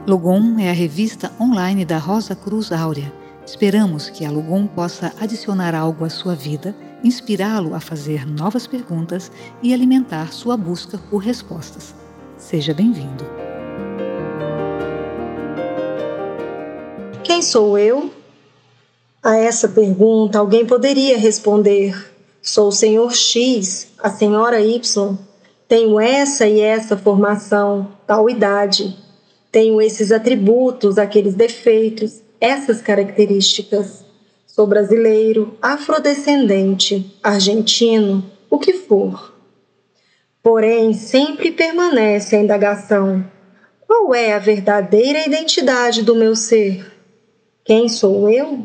Logom é a revista online da Rosa Cruz Áurea. Esperamos que a Logom possa adicionar algo à sua vida, inspirá-lo a fazer novas perguntas e alimentar sua busca por respostas. Seja bem-vindo. Quem sou eu? A essa pergunta, alguém poderia responder: sou o Senhor X, a Senhora Y. Tenho essa e essa formação, tal idade. Tenho esses atributos, aqueles defeitos, essas características. Sou brasileiro, afrodescendente, argentino, o que for. Porém, sempre permanece a indagação: qual é a verdadeira identidade do meu ser? Quem sou eu?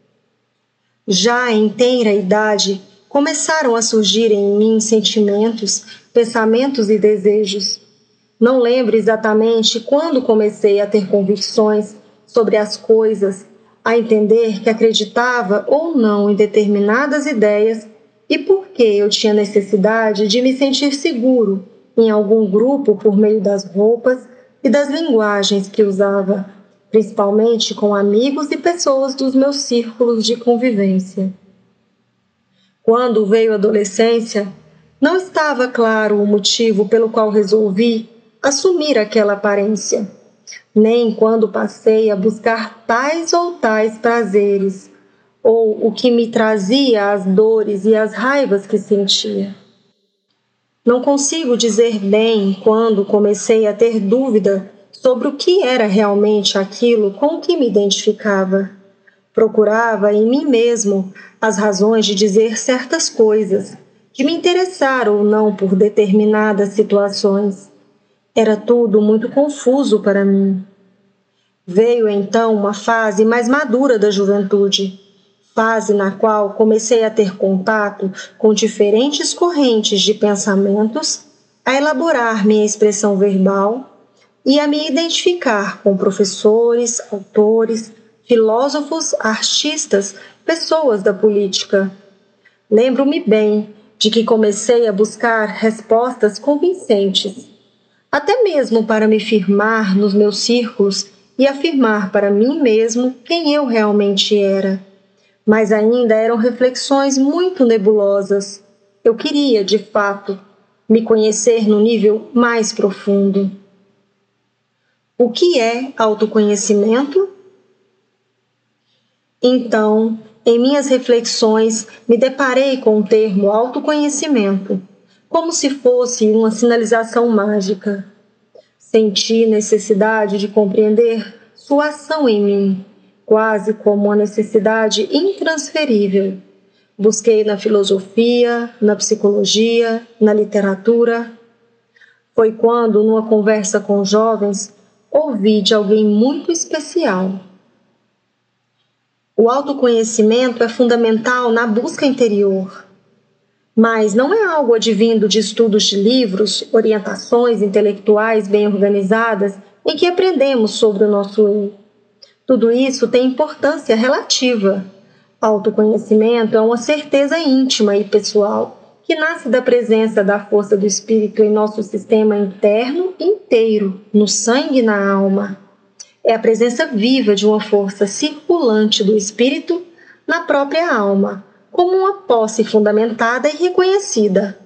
Já em tenra idade, começaram a surgir em mim sentimentos, pensamentos e desejos. Não lembro exatamente quando comecei a ter convicções sobre as coisas, a entender que acreditava ou não em determinadas ideias e por que eu tinha necessidade de me sentir seguro em algum grupo por meio das roupas e das linguagens que usava, principalmente com amigos e pessoas dos meus círculos de convivência. Quando veio a adolescência, não estava claro o motivo pelo qual resolvi assumir aquela aparência, nem quando passei a buscar tais ou tais prazeres, ou o que me trazia as dores e as raivas que sentia. Não consigo dizer bem quando comecei a ter dúvida sobre o que era realmente aquilo com o que me identificava. Procurava em mim mesmo as razões de dizer certas coisas, de me interessar ou não por determinadas situações. Era tudo muito confuso para mim. Veio então uma fase mais madura da juventude, fase na qual comecei a ter contato com diferentes correntes de pensamentos, a elaborar minha expressão verbal e a me identificar com professores, autores, filósofos, artistas, pessoas da política. Lembro-me bem de que comecei a buscar respostas convincentes, até mesmo para me firmar nos meus círculos e afirmar para mim mesmo quem eu realmente era. Mas ainda eram reflexões muito nebulosas. Eu queria, de fato, me conhecer no nível mais profundo. O que é autoconhecimento? Então, em minhas reflexões, me deparei com o termo autoconhecimento, como se fosse uma sinalização mágica. Senti necessidade de compreender sua ação em mim, quase como uma necessidade intransferível. Busquei na filosofia, na psicologia, na literatura. Foi quando, numa conversa com jovens, ouvi de alguém muito especial: o autoconhecimento é fundamental na busca interior, mas não é algo advindo de estudos de livros, orientações intelectuais bem organizadas em que aprendemos sobre o nosso eu. Tudo isso tem importância relativa. Autoconhecimento é uma certeza íntima e pessoal, que nasce da presença da força do espírito em nosso sistema interno inteiro, no sangue e na alma. É a presença viva de uma força circulante do espírito na própria alma, como uma posse fundamentada e reconhecida.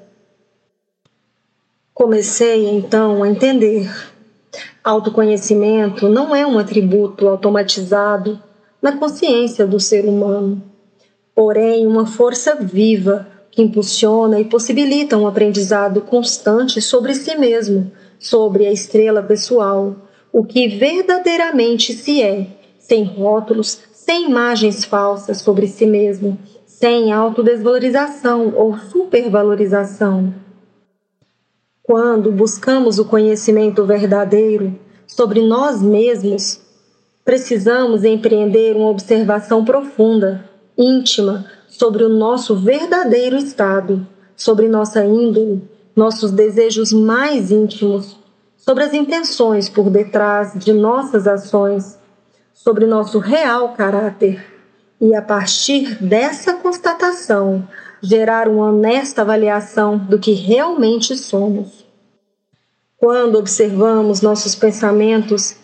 Comecei, então, a entender. Autoconhecimento não é um atributo automatizado na consciência do ser humano, porém uma força viva que impulsiona e possibilita um aprendizado constante sobre si mesmo, sobre a estrela pessoal, o que verdadeiramente se é, sem rótulos, sem imagens falsas sobre si mesmo, sem autodesvalorização ou supervalorização. Quando buscamos o conhecimento verdadeiro sobre nós mesmos, precisamos empreender uma observação profunda, íntima, sobre o nosso verdadeiro estado, sobre nossa índole, nossos desejos mais íntimos, sobre as intenções por detrás de nossas ações, sobre nosso real caráter. E, a partir dessa constatação, gerar uma honesta avaliação do que realmente somos. Quando observamos nossos pensamentos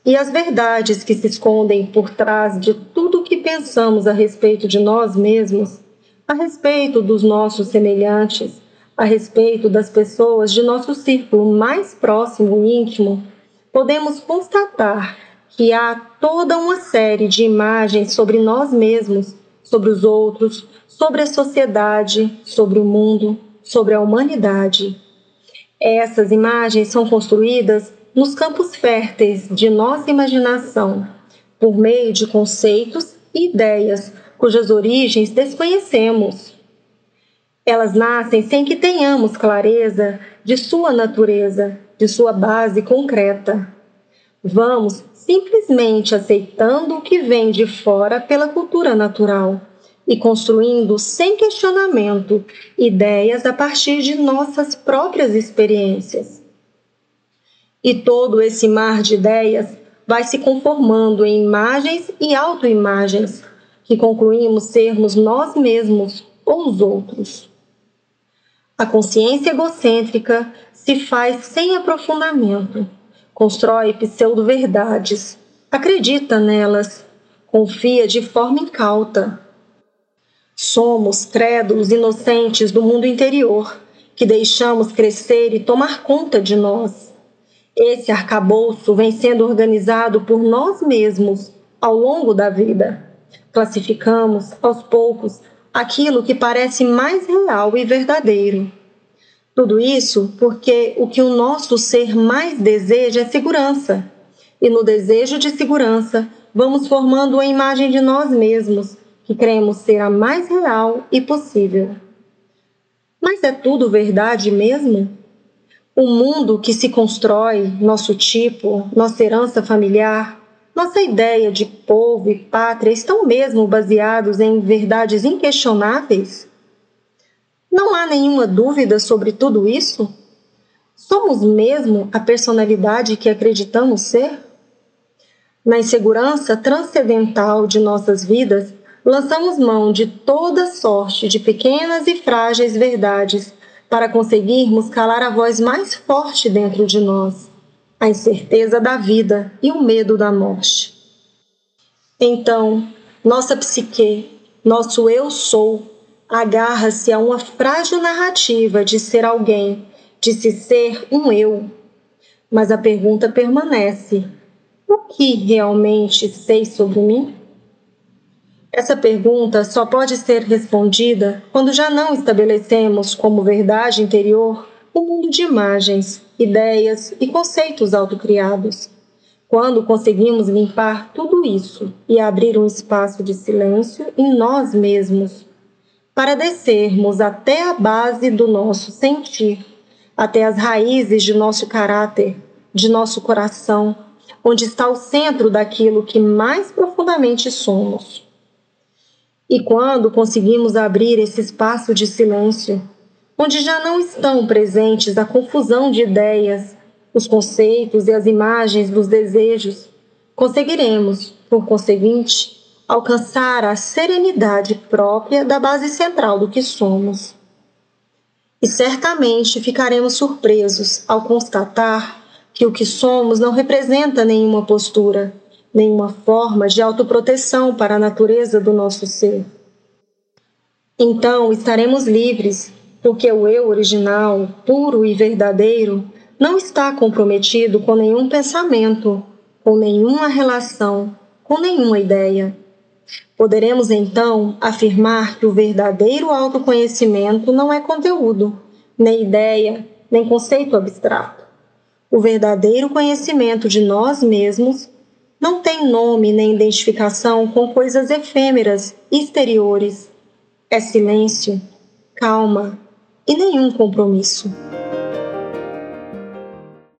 e as verdades que se escondem por trás de tudo o que pensamos a respeito de nós mesmos, a respeito dos nossos semelhantes, a respeito das pessoas de nosso círculo mais próximo e íntimo, podemos constatar que há toda uma série de imagens sobre nós mesmos, sobre os outros, sobre a sociedade, sobre o mundo, sobre a humanidade. Essas imagens são construídas nos campos férteis de nossa imaginação, por meio de conceitos e ideias cujas origens desconhecemos. Elas nascem sem que tenhamos clareza de sua natureza, de sua base concreta. Vamos simplesmente aceitando o que vem de fora pela cultura natural e construindo sem questionamento ideias a partir de nossas próprias experiências. E todo esse mar de ideias vai se conformando em imagens e autoimagens, que concluímos sermos nós mesmos ou os outros. A consciência egocêntrica se faz sem aprofundamento, constrói pseudo-verdades, acredita nelas, confia de forma incauta. Somos crédulos inocentes do mundo interior, que deixamos crescer e tomar conta de nós. Esse arcabouço vem sendo organizado por nós mesmos ao longo da vida. Classificamos, aos poucos, aquilo que parece mais real e verdadeiro. Tudo isso porque o que o nosso ser mais deseja é segurança. E no desejo de segurança, vamos formando uma imagem de nós mesmos, que cremos ser a mais real e possível. Mas é tudo verdade mesmo? O mundo que se constrói, nosso tipo, nossa herança familiar, nossa ideia de povo e pátria estão mesmo baseados em verdades inquestionáveis? Não há nenhuma dúvida sobre tudo isso? Somos mesmo a personalidade que acreditamos ser? Na insegurança transcendental de nossas vidas, lançamos mão de toda sorte de pequenas e frágeis verdades para conseguirmos calar a voz mais forte dentro de nós, a incerteza da vida e o medo da morte. Então, nossa psique, nosso eu sou, agarra-se a uma frágil narrativa de ser alguém, de se ser um eu. Mas a pergunta permanece: o que realmente sei sobre mim? Essa pergunta só pode ser respondida quando já não estabelecemos como verdade interior um mundo de imagens, ideias e conceitos autocriados. Quando conseguimos limpar tudo isso e abrir um espaço de silêncio em nós mesmos, para descermos até a base do nosso sentir, até as raízes de nosso caráter, de nosso coração, onde está o centro daquilo que mais profundamente somos. E quando conseguimos abrir esse espaço de silêncio, onde já não estão presentes a confusão de ideias, os conceitos e as imagens dos desejos, conseguiremos, por conseguinte, alcançar a serenidade própria da base central do que somos. E certamente ficaremos surpresos ao constatar que o que somos não representa nenhuma postura, nenhuma forma de autoproteção para a natureza do nosso ser. Então estaremos livres, porque o eu original, puro e verdadeiro, não está comprometido com nenhum pensamento, com nenhuma relação, com nenhuma ideia. Poderemos então afirmar que o verdadeiro autoconhecimento não é conteúdo, nem ideia, nem conceito abstrato. O verdadeiro conhecimento de nós mesmos não tem nome nem identificação com coisas efêmeras, exteriores. É silêncio, calma e nenhum compromisso.